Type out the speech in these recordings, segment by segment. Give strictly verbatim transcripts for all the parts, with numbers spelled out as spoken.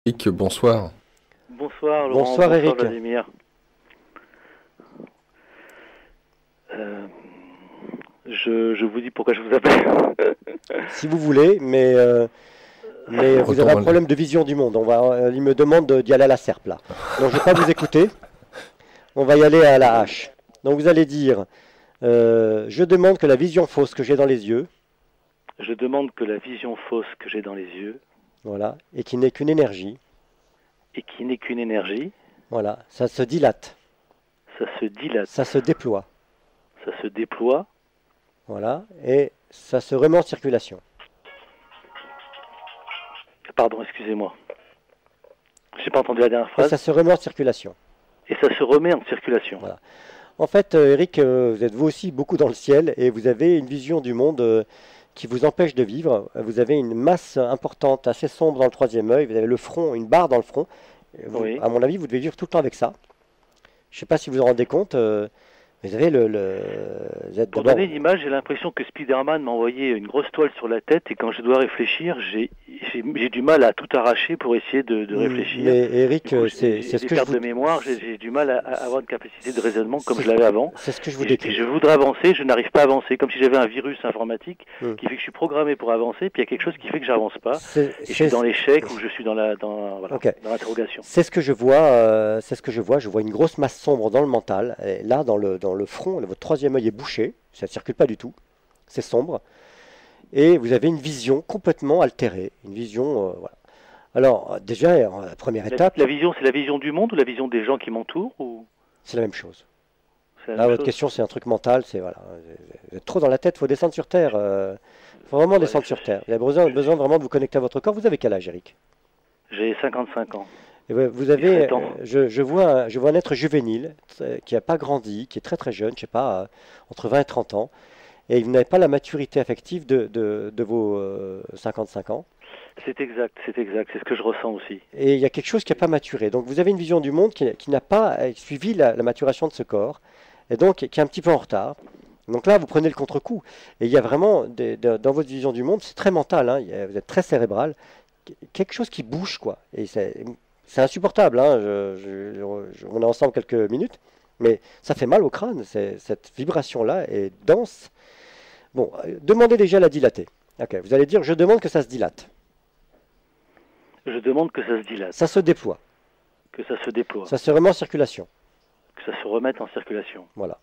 Eric, bonsoir. Bonsoir Laurent, Bonsoir, bonsoir Eric. Vladimir. Euh, je, je vous dis pourquoi je vous appelle. Si vous voulez, mais, euh, mais vous avez un Retourne- problème de vision du monde. On va, euh, il me demande de- d'y aller à la serpe, là. Donc je ne vais pas vous écouter. On va y aller à la hache. Donc vous allez dire, euh, je demande que la vision fausse que j'ai dans les yeux, Je demande que la vision fausse que j'ai dans les yeux, voilà, et qui n'est qu'une énergie, et qui n'est qu'une énergie, voilà, ça se dilate, ça se dilate, ça se déploie, ça se déploie, voilà, et ça se remet en circulation. pardon, excusez-moi. J'ai pas entendu la dernière Et phrase. ça se remet en circulation. Et ça se remet en circulation. Voilà. En fait, euh, Eric, euh, vous êtes vous aussi beaucoup dans le ciel et vous avez une vision du monde euh, qui vous empêche de vivre. Vous avez une masse importante, assez sombre dans le troisième œil. Vous avez le front, une barre dans le front. Et vous- Oui. À mon avis, vous devez vivre tout le temps avec ça. Je ne sais pas si vous vous en rendez compte. euh, vous avez le... le- vous êtes Pour d'abord- donner une image, j'ai l'impression que Spider-Man m'a envoyé une grosse toile sur la tête et quand je dois réfléchir, j'ai j'ai- j'ai du mal à tout arracher pour essayer de, de réfléchir. Mais Eric, Du coup, euh, j'ai- c'est j'ai c'est ce des que je pertes vous... de mémoire, j'ai j'ai du mal à, à avoir une capacité de raisonnement comme C'est- je l'avais avant. C'est ce que je vous Et je, et décris. je voudrais avancer, je n'arrive pas à avancer, comme si j'avais un virus informatique Hmm. qui fait que je suis programmé pour avancer, puis il y a quelque chose qui fait que j'avance pas. C'est Et je suis c'est- dans l'échec ou je suis dans la dans, voilà, Ok. dans l'interrogation. C'est ce que je vois, euh, c'est ce que je vois. Je vois une grosse masse sombre dans le mental. Et là, dans le, dans le front, votre troisième œil est bouché. Ça ne circule pas du tout. C'est sombre. Et vous avez une vision complètement altérée. Une vision, euh, voilà. Alors, euh, déjà, euh, la première La, étape, la vision, c'est la vision du monde ou la vision des gens qui m'entourent ou c'est la même chose. c'est la Là, même votre chose question, c'est un truc mental. C'est voilà, vous êtes trop dans la tête. Il faut descendre sur terre. Il faut vraiment Ouais, descendre je sur sais. terre. Vous avez besoin, besoin vraiment de vous connecter à votre corps. Vous avez quel âge, Eric? J'ai cinquante-cinq ans. Eh ben, vous avez, dix-sept ans. euh, je, je vois, un- je vois un être juvénile euh, qui n'a pas grandi, qui est très très jeune, je sais pas, euh, entre vingt et trente ans, et vous n'avez pas la maturité affective de, de, de vos euh, cinquante-cinq ans. C'est exact, c'est exact, c'est ce que je ressens aussi. Et il y a quelque chose qui n'a pas maturé. Donc vous avez une vision du monde qui, qui n'a pas euh, suivi la, la maturation de ce corps, et donc qui est un petit peu en retard. Donc là, vous prenez le contre-coup. Et il y a vraiment, des- de- dans votre vision du monde, c'est très mental, hein, il y a- vous êtes très cérébral, quelque chose qui bouge, quoi. Et c'est c'est insupportable, hein, je- je- je- on est ensemble quelques minutes, mais ça fait mal au crâne, c'est- cette vibration-là est dense. Bon, euh, demandez déjà à la dilater. Ok, vous allez dire, je demande que ça se dilate, Je demande que ça se dilate, ça se déploie, que ça se déploie, ça se remet en circulation. que ça se remette en circulation. Voilà.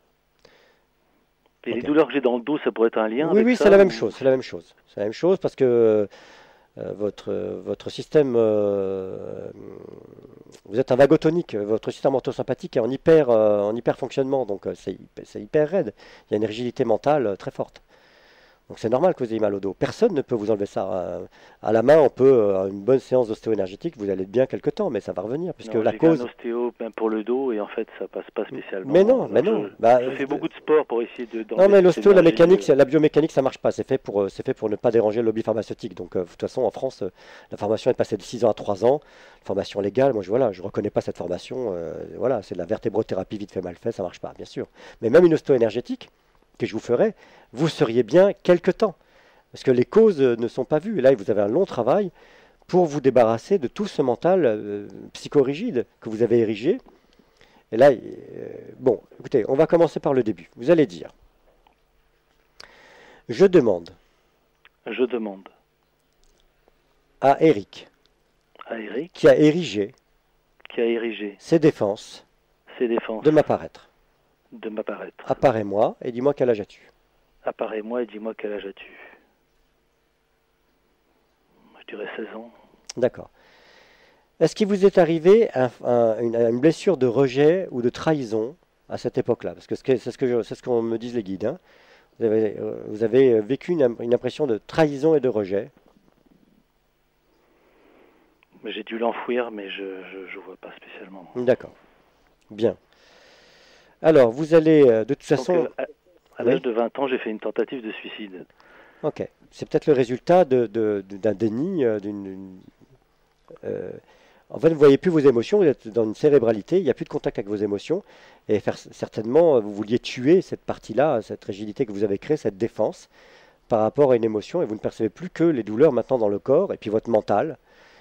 Et les Ok. douleurs que j'ai dans le dos, ça pourrait être un lien Oui, avec oui, ça c'est la même ou- chose, c'est la même chose. C'est la même chose parce que euh, votre, votre système, euh, vous êtes un vagotonique, votre système orthosympathique est en hyper, euh, en hyper fonctionnement, donc euh, c'est hyper, c'est hyper raide. Il y a une rigidité mentale euh, très forte. Donc c'est normal que vous ayez mal au dos. Personne ne peut vous enlever ça. euh, À la main, on peut, euh, une bonne séance d'ostéo-énergétique, vous allez être bien quelque temps, mais ça va revenir, puisque Non, la j'ai vu cause... un ostéo ben, pour le dos et en fait ça passe pas spécialement. Mais non, Alors, mais non. Je, Bah, je fais euh, beaucoup de sport pour essayer de. Non, d'enlever mais cette l'ostéo, la énergie, mécanique, euh, c'est- la biomécanique, ça marche pas. C'est fait pour, euh, c'est fait pour ne pas déranger le lobby pharmaceutique. Donc, euh, de toute façon, en France, euh, la formation est passée de six ans à trois ans. Formation légale, moi, je voilà, je reconnais pas cette formation. euh, voilà, c'est de la vertébrothérapie vite fait, mal fait, ça marche pas, bien sûr. Mais même une ostéo énergétique que je vous ferais, vous seriez bien quelque temps. Parce que les causes euh, ne sont pas vues. Et là, vous avez un long travail pour vous débarrasser de tout ce mental euh, psychorigide que vous avez érigé. Et là, euh, bon, écoutez, on va commencer par le début. Vous allez dire, je demande Je demande à Eric, à Eric qui a érigé qui a érigé ses défenses, ses défenses de m'apparaître. de m'apparaître. Apparais-moi et dis-moi quel âge as-tu. Apparais-moi et dis-moi quel âge as-tu. Je dirais seize ans. D'accord. Est-ce qu'il vous est arrivé un- un- une, une blessure de rejet ou de trahison à cette époque-là? Parce que c'est ce que je- c'est ce qu'on me disent les guides, hein. Vous avez, euh, vous avez vécu une, im- une impression de trahison et de rejet. Mais j'ai dû l'enfouir, mais je ne vois pas spécialement. D'accord. Bien. Alors, vous allez, euh, de toute Donc, façon... euh, à à Oui. l'âge de vingt ans, j'ai fait une tentative de suicide. Ok. C'est peut-être le résultat de- de- de- d'un déni, euh, d'une... d'une- euh, en fait, vous ne voyez plus vos émotions, vous êtes dans une cérébralité, il n'y a plus de contact avec vos émotions, et faire, certainement, euh, vous vouliez tuer cette partie-là, cette rigidité que vous avez créée, cette défense, par rapport à une émotion, et vous ne percevez plus que les douleurs maintenant dans le corps, et puis votre mental,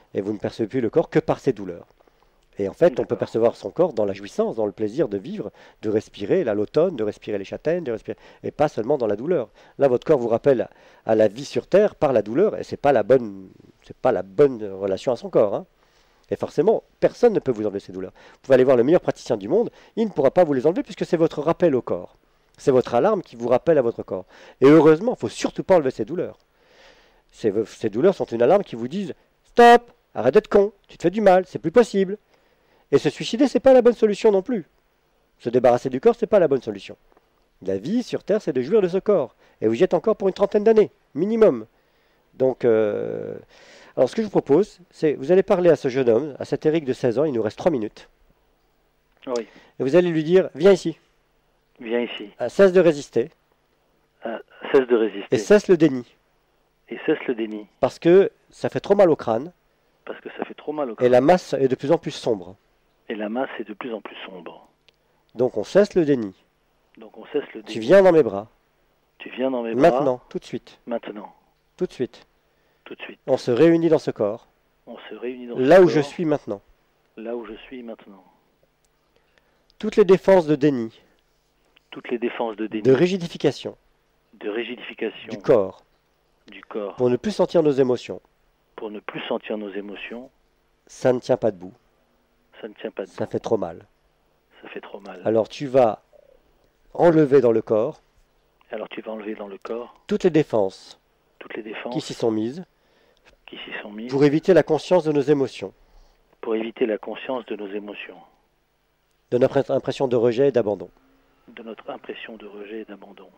Et vous ne percevez plus le corps que par ces douleurs. Et en fait, on peut D'accord. percevoir son corps dans la jouissance, dans le plaisir de vivre, de respirer là, l'automne, de respirer les châtaignes, de respirer, et pas seulement dans la douleur. Là, votre corps vous rappelle à, à la vie sur Terre par la douleur, et c'est pas la bonne, c'est pas la bonne relation à son corps, hein. Et forcément, personne ne peut vous enlever ces douleurs. Vous pouvez aller voir le meilleur praticien du monde, il ne pourra pas vous les enlever puisque c'est votre rappel au corps. C'est votre alarme qui vous rappelle à votre corps. Et heureusement, il ne faut surtout pas enlever ces douleurs. Ces, ces douleurs sont une alarme qui vous disent « Stop, arrête d'être con, tu te fais du mal, c'est plus possible ». Et se suicider, c'est pas la bonne solution non plus. Se débarrasser du corps, c'est pas la bonne solution. La vie sur Terre, c'est de jouir de ce corps. Et vous y êtes encore pour une trentaine d'années, minimum. Donc, euh... alors ce que je vous propose, c'est vous allez parler à ce jeune homme, à cet Eric de seize ans, il nous reste trois minutes. Oui. Et vous allez lui dire, viens ici, Viens ici. euh, cesse de résister, Ah, cesse de résister. et cesse le déni. Et cesse le déni. Parce que ça fait trop mal au crâne, Parce que ça fait trop mal au et corps. la masse est de plus en plus sombre. Et la masse est de plus en plus sombre. Donc on cesse le déni. Donc on cesse le déni. Tu viens dans mes bras, Tu viens dans mes bras. maintenant, tout de suite, Maintenant. tout de suite. Tout de suite. On se réunit dans ce corps, On se réunit dans là ce où je corps, suis maintenant. Là où je suis maintenant. Toutes les défenses de déni, Toutes les défenses de déni. de rigidification De rigidification. du corps, Du corps. pour ne plus sentir nos émotions, Pour ne plus sentir nos émotions. ça ne tient pas debout, Ça ne tient pas ça debout. fait trop mal. Ça fait trop mal. Alors tu vas enlever dans le corps Alors tu vas enlever dans le corps toutes les défenses toutes les défenses qui s'y sont mises qui s'y sont mises pour éviter la conscience de nos émotions, pour éviter la conscience de nos émotions, de notre impression de rejet et d'abandon. de notre impression de rejet et d'abandon.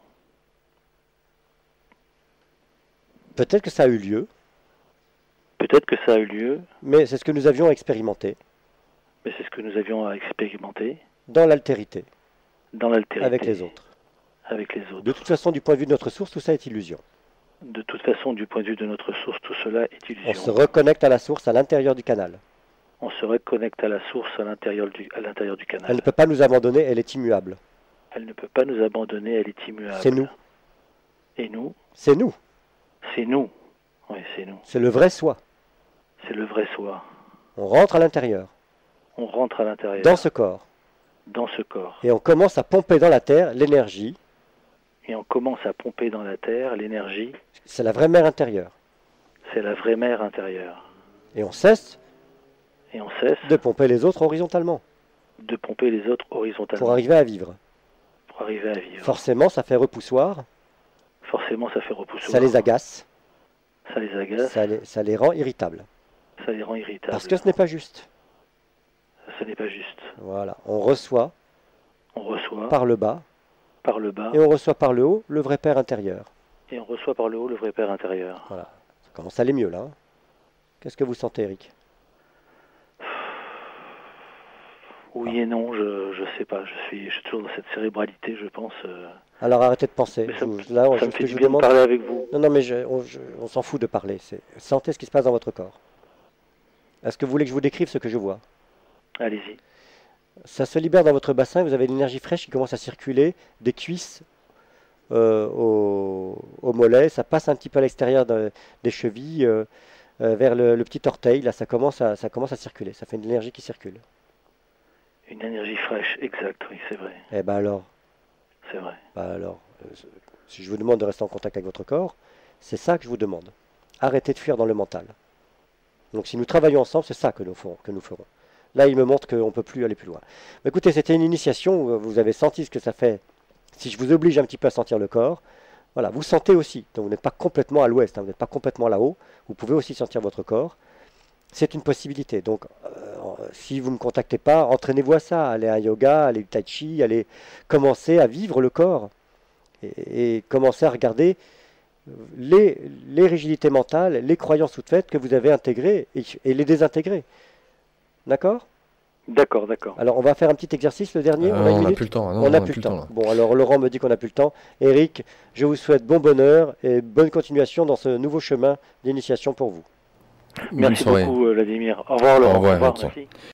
Peut-être que ça a eu lieu, Peut-être que ça a eu lieu, mais c'est ce que nous avions expérimenté mais c'est ce que nous avions à expérimenter dans l'altérité, dans l'altérité avec les autres. avec les autres. De toute façon, du point de vue de notre source, tout ça est illusion. De toute façon, du point de vue de notre source, tout cela est On illusion. se reconnecte à la source à l'intérieur du canal. On se reconnecte à la source à l'intérieur du, à l'intérieur du canal. Elle ne peut pas nous abandonner, elle est immuable. Elle ne peut pas nous abandonner, elle est immuable. C'est nous, Et nous, c'est nous, c'est nous. Oui, c'est nous. c'est le vrai soi. C'est le vrai soi. On rentre à l'intérieur, On rentre à l'intérieur, dans ce corps, dans ce corps, et on commence à pomper dans la terre l'énergie. et on commence à pomper dans la terre l'énergie. C'est la vraie mère intérieure. C'est la vraie mer intérieure. Et on cesse Et on cesse de pomper les autres horizontalement de pomper les autres horizontalement pour arriver à vivre. pour arriver à vivre. Forcément, ça fait repoussoir, Forcément, ça fait repoussoir. ça les agace, Ça les agace, ça les, ça les rend irritables. ça les rend irritables. Parce que ce n'est pas juste. Ce n'est pas juste. Voilà, on reçoit On reçoit par, par le bas le bas et on reçoit par le haut le vrai Père intérieur. et on reçoit par le haut le vrai Père intérieur. Voilà, ça commence à aller mieux là, hein. Qu'est-ce que vous sentez, Eric? Oui et non, je je sais pas. Je suis, je suis toujours dans cette cérébralité, je pense. euh, Alors arrêtez de penser. Mais Je ça, vous- me- là, ça ce me que fait je du vous bien de demande. parler avec vous. Non, non, mais je- on, je- on s'en fout de parler. C'est sentez ce qui se passe dans votre corps. Est-ce que vous voulez que je vous décrive ce que je vois? Allez-y. Ça se libère dans votre bassin. Vous avez l'énergie fraîche qui commence à circuler des cuisses euh, au, au mollet. Ça passe un petit peu à l'extérieur de- des chevilles euh, euh, vers le, le petit orteil. Là, ça commence à, ça commence à circuler. Ça fait une énergie qui circule. Une énergie fraîche, exact, oui, c'est vrai. Eh ben alors, C'est vrai. bah alors, euh, si je vous demande de rester en contact avec votre corps, c'est ça que je vous demande. Arrêtez de fuir dans le mental. Donc si nous travaillons ensemble, c'est ça que nous ferons, que nous ferons. Là, il me montre qu'on ne peut plus aller plus loin. Mais écoutez, c'était une initiation où vous avez senti ce que ça fait. Si je vous oblige un petit peu à sentir le corps, voilà, vous sentez aussi. Donc vous n'êtes pas complètement à l'ouest, hein, vous n'êtes pas complètement là-haut. Vous pouvez aussi sentir votre corps. C'est une possibilité. Donc, euh, si vous ne me contactez pas, entraînez-vous à ça. Allez à un yoga, allez au tai chi, allez commencer à vivre le corps et, et commencer à regarder les, les rigidités mentales, les croyances toutes faites que vous avez intégrées et, et les désintégrer. D'accord? D'accord, d'accord. Alors, on va faire un petit exercice, le dernier. Euh, on a une on n'a minute. plus le temps. Non, On n'a plus le temps. là. Bon, alors Laurent me dit qu'on n'a plus le temps. Eric, je vous souhaite bon bonheur et bonne continuation dans ce nouveau chemin d'initiation pour vous. Bonne Merci soirée. beaucoup, euh, Vladimir. Au revoir, Laurent. Au revoir, Eric. Merci.